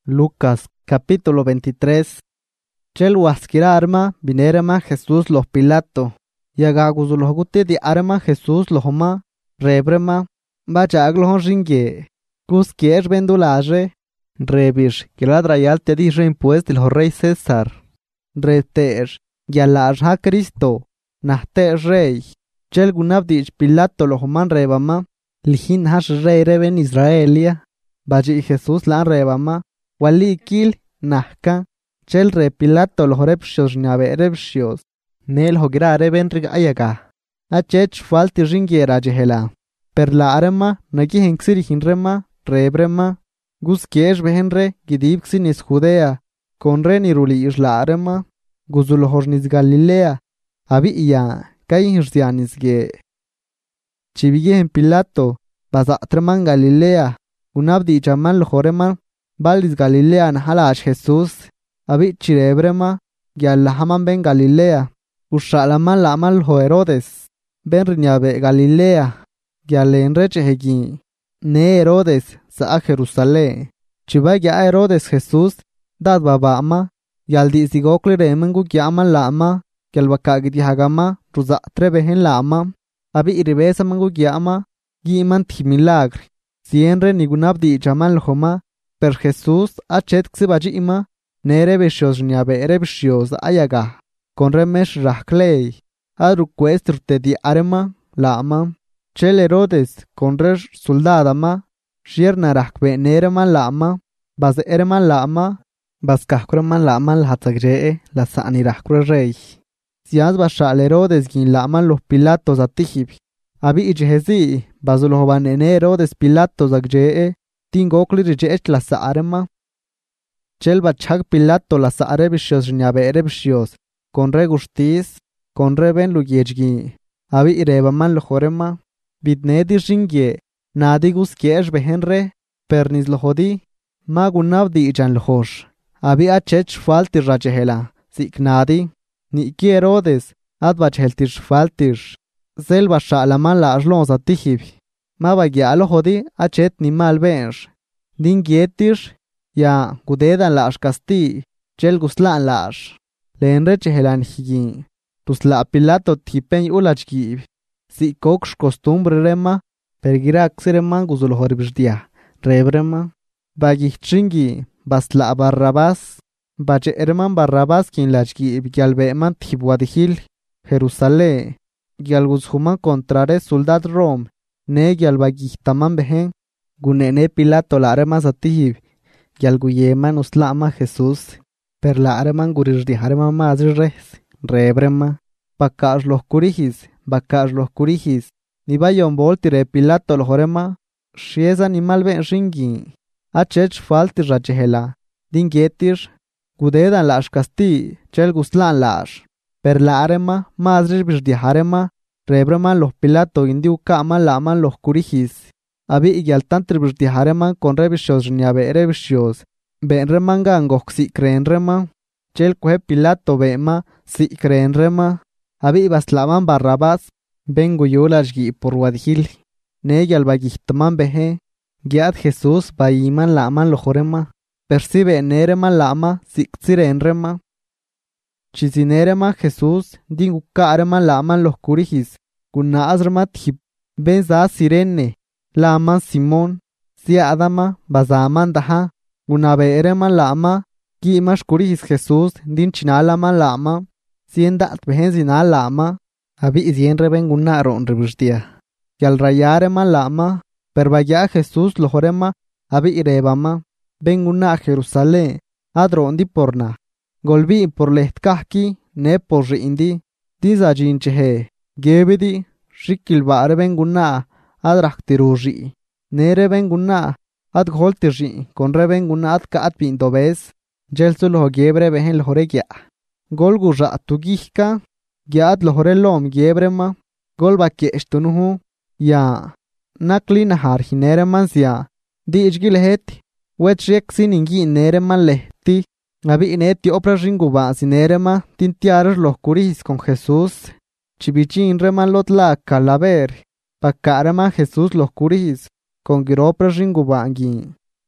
Lucas capítulo 23. Chel huasquira arma vinerama Jesús los Pilato. Yagagus los guti di arma Jesús los homa. Rebrema. Bachag los ringue. Cusquier vendulaje. Rebish. Que la drayal te di reimpuesto los rey César. Reter. Yalarja Cristo. Nahte rey. Chel gunabdich Pilato los homan rebama. Lijin hash rey reben Israelia. Baji Jesús la rebama. Wali kil nahka. Chel re Pilato los repshos nabe repshos. Nel hogra reben rig ayaga. Achech falti ringiera jehela. Per la arma nagi henksiri hinrema rebrema. Guskesh behenre gidibxinis Judea. Conre ni ruli la arma. Guzulhornis Galilea. Abi iya kayhirsianis ge. Chibigehen Pilato. Bazatreman Galilea. Unabdi chaman lohoreman. Balis Galilea nahalash Jesús. Abi chirebrema. Gyalahaman ben Galilea. Ushalaman lamal ho Herodes. Ben riñabe Galilea. Gyalenreche hegi. Ne Herodes sa Jerusalén. Chiba ya Herodes Jesús. Dad babama. Yaldi sigokli remengu gyaman lama. Gyalbakagiti hagama. Ruza trebehen lama. Abi iribesa mangu gyama. Giman ti milagre. Sienre nigunabdi chaman lhoma. Per Jesús achet xibaji ima. Nere beshos niabe erebshos ayaga. Con remesh rahklei. Adru questrte di arma. Lama. Chel Herodes. Con resh soldadama. Shierna rahkbe nereman lama. Baz ereman lama. Baz kahkreman lama lhatzagre. La sani rahkre rey. Siaz bashal Herodes gin lama los Pilatos atihib. Abi ijhezi. Bazuloban en Herodes Pilatos agre. Tingokli rejech la saarema. Chel bachag Pilato la saarebishos riñabe erebishos. Con re gustis. Con re ben luyejgi. Abi irebaman lojorema. Bidnedi ringie. Nadi guskesh behenre. Pernis lojodi. Magunabdi ichan lojosh. Abi achech falti rajehela. Siknadi. Ni ki Herodes. Adbacheltish faltish. Selva shalaman la aslons atihib. Mabagya lojodi achet ni malbensh. Dingietir. Ya gudedan lash casti. Chel guslan lash. Lenreche helan higi. Tusla Pilato tipen ulachgi. Si koksh costumbre rema. Pergira xereman guzulhoribshdia. Rebrema. Bagi chingi. Basla Barrabás. Bache herman Barrabás quien lachgi. Gyalbeman tibwadihil. Jerusalén. Gyalguzhuman contrare soldad Rom. Ne gyalbagihtaman behen. Gunene Pilato la aremas atihib. Gyalguyeman uslama Jesús. Per la areman gurirdi areman mazres. Rebrema. Bakash los curihis. Bakash los curihis. Ni bayon voltire Pilato los orema. Shies animal ben ringi. Achech falti rachehela. Dingetir. Gudedan lash casti. Chel guslan lash. Per la arema mazres bisdi arema. Rebreman los Pilato indi ukaman laman los curihis. Abi igyaltantri bisdi hareman con rebishos riñabe erebishos. Ben remangan goxi creen rema. Chel kuhe Pilato bema si creen rema. Abi baslaman Barrabás. Ben guyulashgi por wadhil. Ne gyalbagihtaman behe. Gyad Jesús bayiman laman lojorema. Percibe nereman lama si xiren rema. Chizinerema Jesús dinguka areman laman los curihis. Guna azrma tip. Ben za sirene. Laman Simón. Si adama bazaman daha. Guna beereman lama. Gimash curihis Jesús din chinalaman lama. Siendat behenzina lama. Abi izien reben guna ron rebustia. Yal rayareman lama. Perbaya Jesús lojorema. Abi irebama. Ben guna Jerusalén. Adrondi porna. Golbi por lehtkahki, ne por rindi. Diza jinchehe. Gebedi. Shikil baare ben guna. Adraktiruji. Nere ben guna. Ad goltirji. Con reben guna ad kaat pintobes. Jelsu lo gebre behen lohoregya. Golgurra tugihka. Gyad lohorelom gebrema. Golba ke estunuhu. Ya. Nakli nahar hinereman siya. Di ijgil heti. Wetshek siningi nereman lehti. Abi ineti opra ringuba sinerema tintiares los curihis con Jesús. Chibichin reman lotla calaver. Pacarema Jesús los curihis con giropra ringuba angi.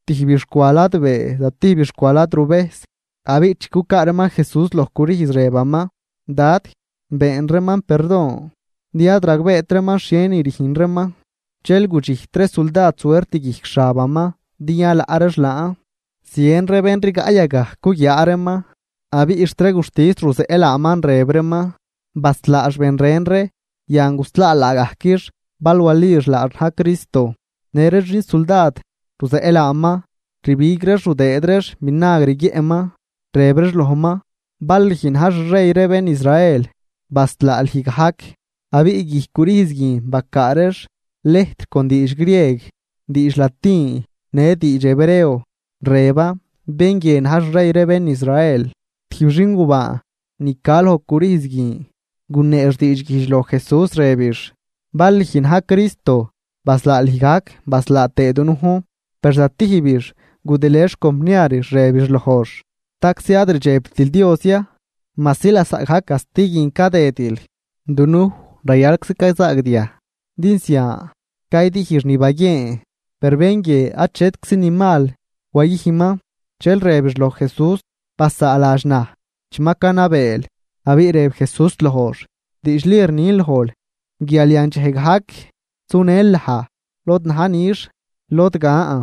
tihbixcualat be da tihbixcualat rubes abi chikukarma Jesús los curis rebama dat benreman perdón dia dragbetrema shen irihinrema chel guchih tres soldat suerte gixabama dia la arashla cien rebenriga ayaga kuyarema abi istre gustis ruse elaman rebrema baslash benrenre yangusla lagahkir balwalir la arha Cristo nereji soldat ruse elama ribigres rudedres minagri giema rebres lohma balhin hash rey reben Israel basla alhigahak abi igihkurizgi bakaresh leht con dish grieg dish latin ne dish hebreo reba bengen hash rey reben Israel tibringuba nikal hokurizgi gunesh dish gishlo Jesus rebish balhin ha Cristo basla alhigak basla tedunuhu persatihibir gudelesh komniarish rebish lohosh taxiadr jeptil diosia masila sakha castigin kadetil dunu rayalx kaisagdia dinsia kaidi hirni baye perbenge achet xinimal wayihima chel rebish lo Jesus pasa alajna chmakanabel abireb Jesus lohor dishlir nil hol gialian cheghak sunelha lot nhanir lot gaa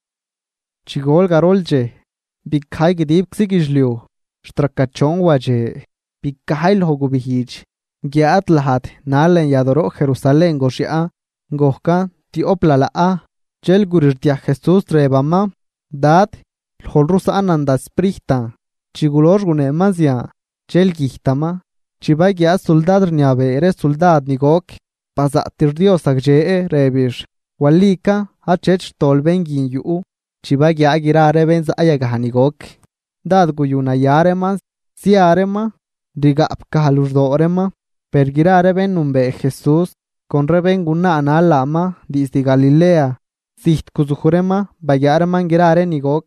chigol garolje bikhay gidib xigishliu strakachon waje bikhail hogu bihij giat lahat nalen yadoro Jerusalén goshia gohka ti oplala chel gurirtia Jesus rebama dat holrus ananda sprihta chigulor gune mazia chel gihtama chibagia soldad niabe ere soldad nigok pazatir dios agje rebish walika hachech tolbengin yu chibagia agirare benz ayaganigok dad guyuna yarema siarema digap kahalurdorema pergirare ben numbe Jesus con rebenguna analama disdi Galilea siht kuzuhurema bayarman girare nigok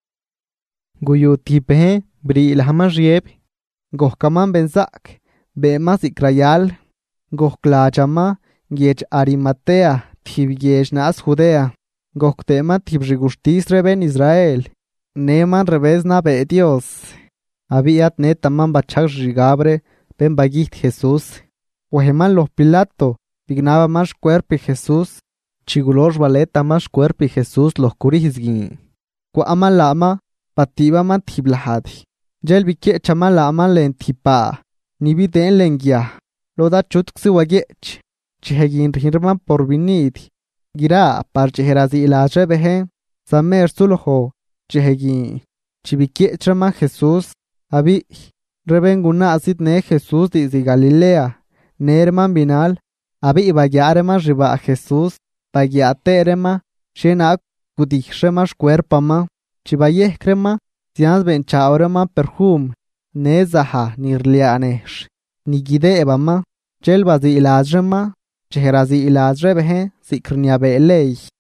guyu tipe bri ilhama rieb gohkaman benzak bemas ikrayal gohklachama giech Arimatea tibyesh nas Judea gohtema tibrigustis reben Israel neman revés na be Dios abiat netaman bachak rigabre ben bagit Jesús oheman los Pilato pignaba más cuerpo Jesús chigulor valeta más cuerpo Jesús los curisgin kwa amalama patiba man tiblahad jel bike chama lama lentipa nibi den lengia loda chutksi wagech chehegin rinrman porvinit gira parcheherazi ilaje behe samer sulho chehegin chibike chama Jesús abi rebenguna asit ne Jesús de Galilea nerman binal abi ibayarema riba Jesús bagiaterema shena gudihshema cuerpama chibayeh crema sians ben chaurema perhum nezaha nirlianesh nigide ebama chelbazi ilajrema cheherazi ilajre behe sikrnia belei